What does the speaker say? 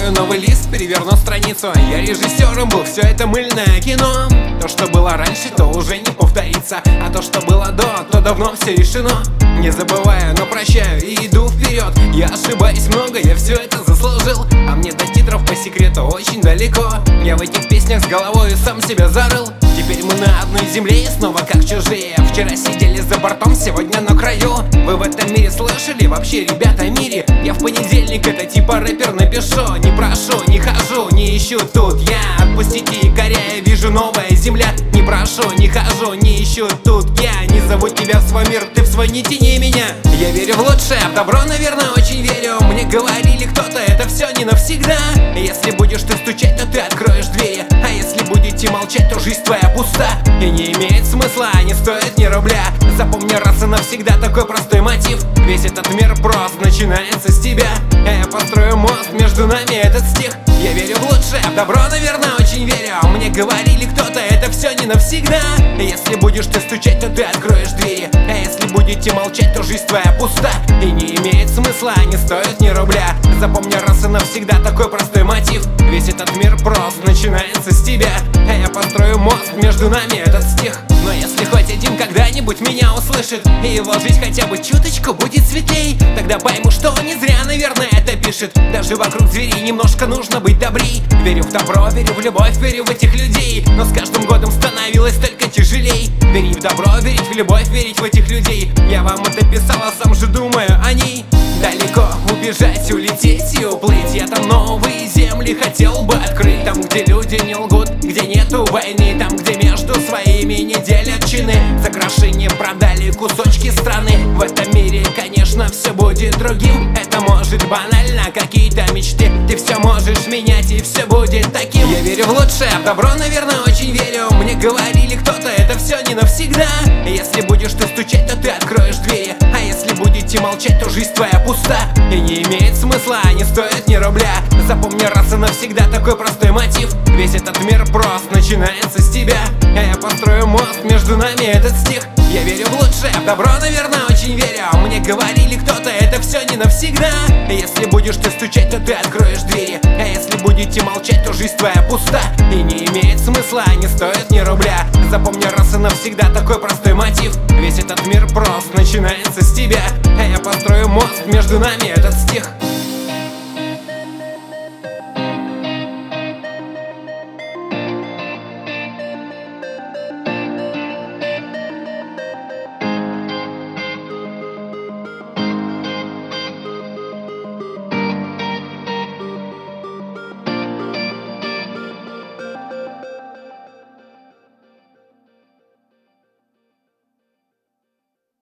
Открою новый лист, переверну страницу. Я режиссером был, все это мыльное кино. То, что было раньше, то уже не повторится. А то, что было до, то давно все решено. Не забываю, но прощаю и иду вперед. Я ошибаюсь много, я все это заслужил. А мне до титров по секрету очень далеко. Я в этих песнях с головой сам себя зарыл. Теперь мы на одной земле и снова как чужие. Вчера сидели за бортом, сегодня на краю. Вы в этом мире слышали? Вообще, ребята, о мире. Я в понедельник, это типа рэпер, напишу. Не прошу, не хожу, не ищу тут я. Отпустите якоря, я вижу новая земля. Не прошу, не хожу, не ищу тут я. Не зову тебя в свой мир, ты в свой не тяни меня. Я верю в лучшее, в добро, наверное, очень верю. Мне говорили кто-то, это все не навсегда. Если будешь ты стучать, то ты откроешь двери. А если будете молчать, то жизнь твоя пуста. И не имеет смысла, не стоит ни рубля. Запомни раз и навсегда такой простой мотив. Весь этот мир прост, начинается с тебя. Я построю мост, между нами этот стих. Я верю в лучшее, в добро, наверное, очень верю. Мне говорили кто-то, это все не навсегда. Если будешь ты стучать, то ты откроешь двери. А если будете молчать, то жизнь твоя пуста. И не имеет смысла, не стоит ни рубля. Запомни раз и навсегда такой простой мотив. Весь этот мир прост, начинается с тебя. А я построю мост, между нами этот стих. Но если хоть один когда-нибудь меня услышит, и его жизнь хотя бы чуточку будет светлей, тогда пойму, что он не зря, наверное, это пишет. Даже вокруг зверей немножко нужно быть добрей. Верю в добро, верю в любовь, верю в этих людей. Но с каждым годом становилось только тяжелей. Верить в добро, верить в любовь, верить в этих людей. Я вам это писал, а сам же думаю о ней. Далеко убежать, улететь и уплыть. Я там новые земли хотел бы открыть. Там, где люди не лгут, где нету войны. Там, где между своими не делят чины. За гроши продали кусочки страны. В этом мире, конечно, все будет другим. Это может банально, какие-то мечты. Ты все можешь менять и все будет таким. Я верю в лучшее, в добро, наверное, очень верю. Мне говорили кто-то, это все не навсегда. Если будешь ты стучать, то ты откроешь двери. А если будете молчать, то жизнь твоя пуста. И не имеет смысла, не стоит ни рубля. Запомни раз и навсегда такой простой мотив. Весь этот мир прост, начинается с тебя. А я построю мост, между нами этот стих. Я верю в лучшее, в добро, наверное, очень верю. Мне говорили кто-то, это все не навсегда. Если будешь ты стучать, то ты откроешь двери. А если будете молчать, то жизнь твоя пуста. И не имеет смысла, не стоит ни рубля. Запомни раз и навсегда такой простой мотив. Весь этот мир прост, начинается с тебя. А я построю мост, между нами этот стих.